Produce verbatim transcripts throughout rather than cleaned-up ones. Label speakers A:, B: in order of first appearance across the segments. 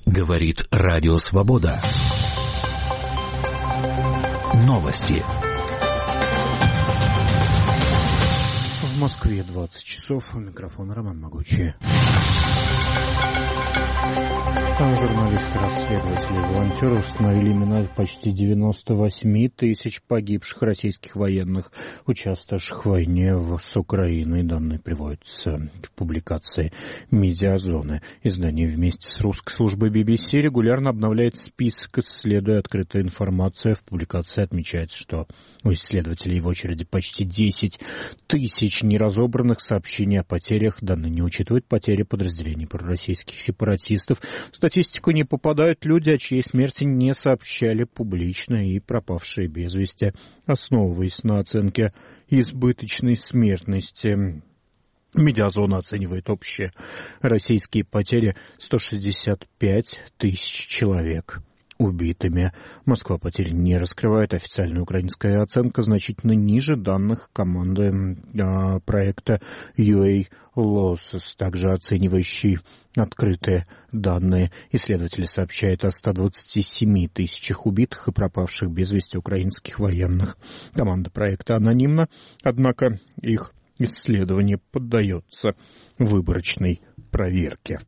A: Говорит Радио Свобода. Новости.
B: В Москве двадцать часов. У микрофона Роман Могучий. Журналисты-расследователи и волонтеры установили имена почти девяносто восемь тысяч погибших российских военных, участвовавших в войне с Украиной. Данные приводятся в публикации «Медиазоны». Издание вместе с русской службой би би си регулярно обновляет список, исследуя открытая информация. В публикации отмечается, что у исследователей в очереди почти десять тысяч неразобранных сообщений о потерях. Данные не учитывают потери подразделений пророссийских сепаратистов. В статистику не попадают люди, о чьей смерти не сообщали публично, и пропавшие без вести, основываясь на оценке избыточной смертности. Медиазона оценивает общие российские потери сто шестьдесят пять тысяч человек убитыми. Москва потери не раскрывает. Официальная украинская оценка значительно ниже данных команды а, проекта ю эй Losses, также оценивающий открытые данные. Исследователи сообщают о ста двадцати семи тысячах убитых и пропавших без вести украинских военных. Команда проекта анонимна, однако их исследование поддается выборочной проверке.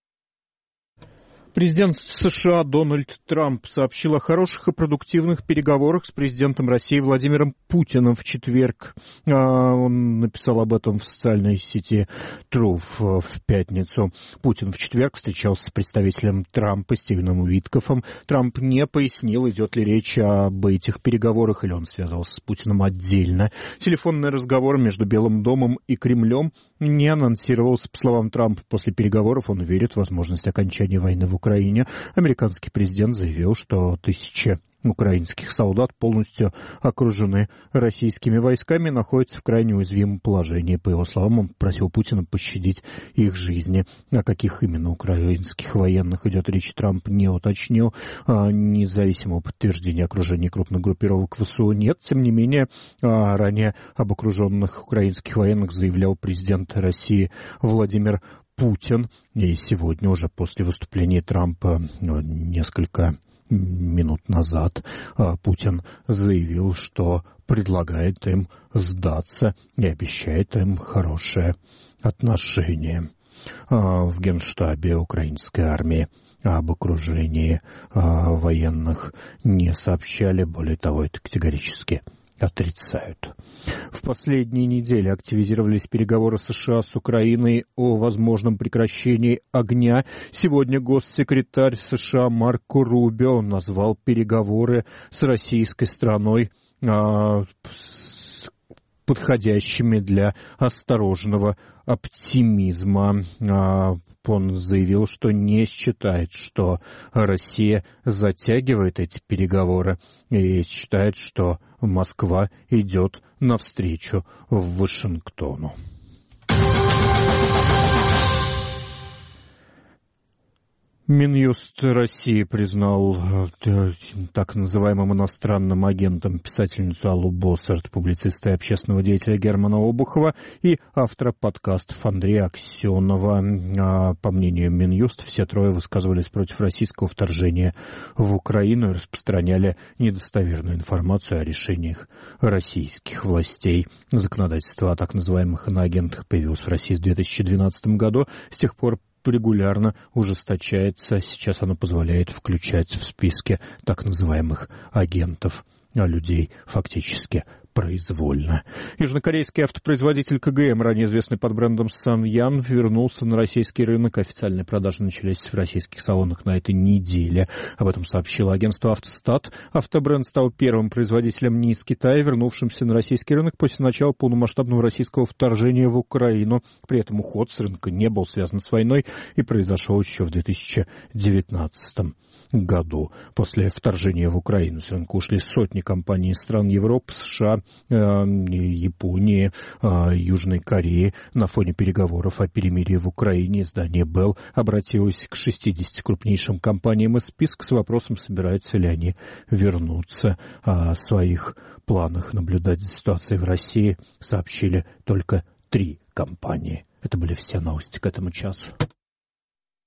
B: Президент США Дональд Трамп сообщил о хороших и продуктивных переговорах с президентом России Владимиром Путиным в четверг. Он написал об этом в социальной сети Truth в пятницу. Путин в четверг встречался с представителем Трампа Стивеном Уиткофом. Трамп не пояснил, идет ли речь об этих переговорах, или он связался с Путиным отдельно. Телефонный разговор между Белым домом и Кремлем не анонсировался. По словам Трампа, после переговоров он верит в возможность окончания войны в Украине. Американский президент заявил, что тысячи украинских солдат полностью окружены российскими войсками и находятся в крайне уязвимом положении. По его словам, он просил Путина пощадить их жизни. О каких именно украинских военных идет речь, Трамп не уточнил. Независимого подтверждения окружения крупных группировок ВСУ нет. Тем не менее, ранее об окруженных украинских военных заявлял президент России Владимир Путин. И сегодня, уже после выступления Трампа, несколько минут назад, Путин заявил, что предлагает им сдаться и обещает им хорошее отношение. В Генштабе украинской армии об окружении военных не сообщали, более того, это категорически отрицают. В последние недели активизировались переговоры США с Украиной о возможном прекращении огня. Сегодня госсекретарь США Марко Рубио назвал переговоры с российской стороной а, с подходящими для осторожного оптимизма. А, он заявил, что не считает, что Россия затягивает эти переговоры, и считает, что Москва идет навстречу в Вашингтону. Минюст России признал э, так называемым иностранным агентом писательницу Аллу Боссарт, публициста и общественного деятеля Германа Обухова и автора подкастов Андрея Аксенова. А, по мнению Минюст, все трое высказывались против российского вторжения в Украину и распространяли недостоверную информацию о решениях российских властей. Законодательство о так называемых иноагентах появилось в России в две тысячи двенадцатом году. С тех пор регулярно ужесточается. Сейчас оно позволяет включать в списки так называемых агентов, а людей фактически произвольно. Южнокорейский автопроизводитель ка гэ эм, ранее известный под брендом Саньян, вернулся на российский рынок. Официальные продажи начались в российских салонах на этой неделе. Об этом сообщило агентство «Автостат». Автобренд стал первым производителем не из Китая, вернувшимся на российский рынок после начала полномасштабного российского вторжения в Украину. При этом уход с рынка не был связан с войной и произошел еще в две тысячи девятнадцатом году. После вторжения в Украину с рынка ушли сотни компаний из стран Европы, США, Японии, Южной Кореи. На фоне переговоров о перемирии в Украине издание Белл обратилось к шестидесяти крупнейшим компаниям из списка с вопросом, собираются ли они вернуться. О своих планах наблюдать за ситуацией в России сообщили только три компании. Это были все новости к этому часу.